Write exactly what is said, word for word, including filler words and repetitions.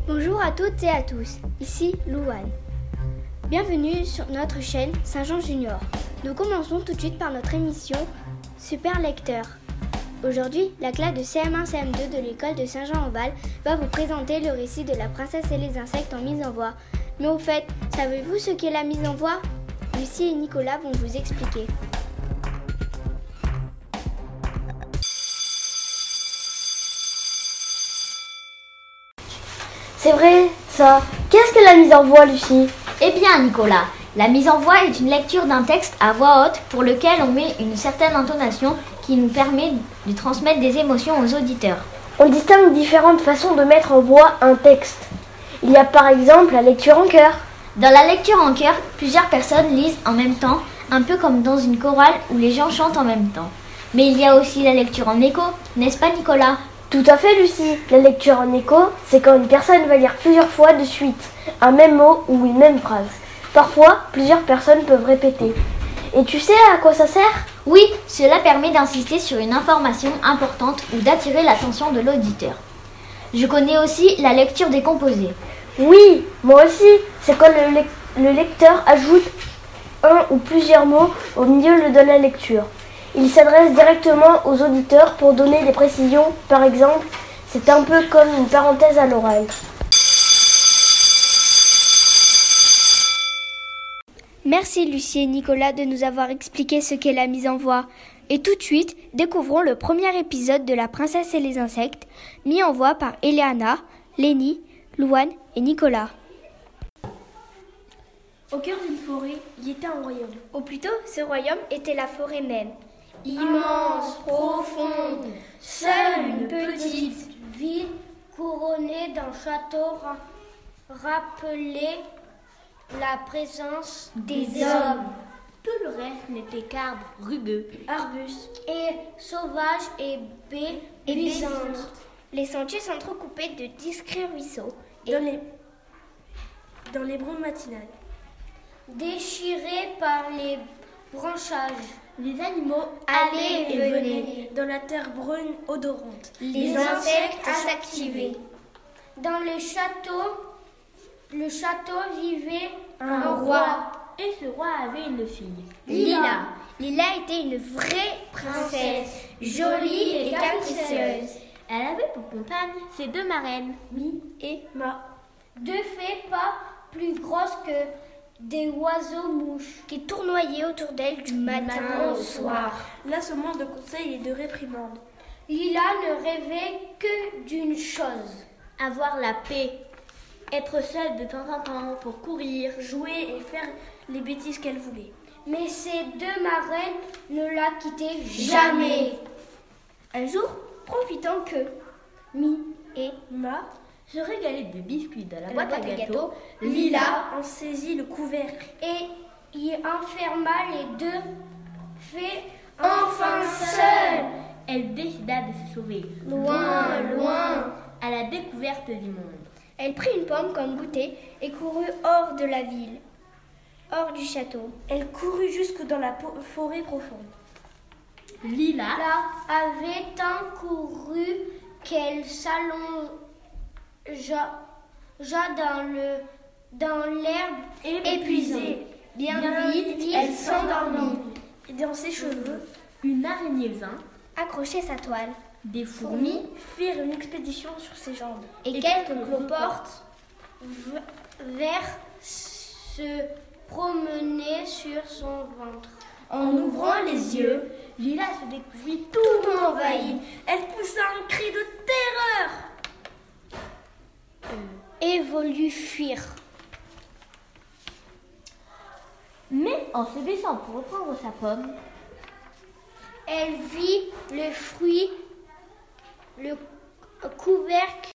Bonjour à toutes et à tous, ici Louane. Bienvenue sur notre chaîne Saint-Jean Junior. Nous commençons tout de suite par notre émission Super Lecteur. Aujourd'hui, la classe de C M un C M deux de l'école de Saint-Jean-en-Val va vous présenter le récit de La princesse et les insectes en mise en voix. Mais au fait, savez-vous ce qu'est la mise en voix? Lucie et Nicolas vont vous expliquer. C'est vrai, ça. Qu'est-ce que la mise en voix, Lucie? Eh bien, Nicolas, la mise en voix est une lecture d'un texte à voix haute pour lequel on met une certaine intonation qui nous permet de transmettre des émotions aux auditeurs. On distingue différentes façons de mettre en voix un texte. Il y a par exemple la lecture en chœur. Dans la lecture en chœur, plusieurs personnes lisent en même temps, un peu comme dans une chorale où les gens chantent en même temps. Mais il y a aussi la lecture en écho, n'est-ce pas, Nicolas? Tout à fait, Lucie. La lecture en écho, c'est quand une personne va lire plusieurs fois de suite un même mot ou une même phrase. Parfois, plusieurs personnes peuvent répéter. Et tu sais à quoi ça sert? Oui, cela permet d'insister sur une information importante ou d'attirer l'attention de l'auditeur. Je connais aussi la lecture décomposée. Oui, moi aussi. C'est quand le, le, le lecteur ajoute un ou plusieurs mots au milieu de la lecture. Il s'adresse directement aux auditeurs pour donner des précisions. Par exemple, c'est un peu comme une parenthèse à l'oral. Merci Lucie et Nicolas de nous avoir expliqué ce qu'est la mise en voix. Et tout de suite, découvrons le premier épisode de La princesse et les insectes, mis en voix par Eleana, Lénie, Louane et Nicolas. Au cœur d'une forêt, il y était un royaume. Ou plutôt, ce royaume était la forêt même. Immense, profonde, seule une petite ville couronnée d'un château ra- rappelait la présence des hommes. Tout le reste n'était qu'arbres rugueux, Arbustes et sauvages et baies Et luisantes. Les sentiers s'entrecoupés de discrets ruisseaux. Et Dans les, dans les brumes matinales, Déchirés par les branchages, les animaux allaient et venaient. dans la terre brune odorante. Les insectes s'activaient. Dans le château, le château vivait un roi. Et ce roi avait une fille. Lila, Lila était une vraie princesse, jolie et capricieuse. Elle avait pour compagne ses deux marraines, Mi et Ma. Deux fées pas plus grosses que des oiseaux-mouches qui tournoyaient autour d'elle du matin au soir. Là, ce monde de conseils et de réprimandes. Lila ne rêvait que d'une chose. Avoir la paix. Être seule de temps en temps pour courir, Jouer et faire les bêtises qu'elle voulait. Mais ces deux marraines ne la quittaient jamais. Un jour, profitant que Mi et Ma, se régaler de biscuits de la la boîte boîte à à gâteaux. gâteaux, Lila en saisit le couvercle. Et y enferma les deux fées enfin seules. Elle décida de se sauver, Loin, loin. à la découverte du monde. elle prit une pomme comme goûter et courut hors de la ville, hors du château. Elle courut jusque dans la po- forêt profonde. Lila Lila avait tant couru qu'elle s'allongea dans le dans l'herbe épuisée. Bien, Bien vite, vite, elle elle s'endormit. Et dans ses cheveux, une araignée vint, Accrochait sa toile. des fourmis firent une expédition sur ses jambes. Et, quelques cloportes v- vers se promener sur son ventre. En ouvrant les yeux, Lila se découvrit tout, Tout envahi. Elle poussa un cri de terreur. et voulut fuir. Mais en se baissant pour reprendre sa pomme, Elle vit le fruit, le couvercle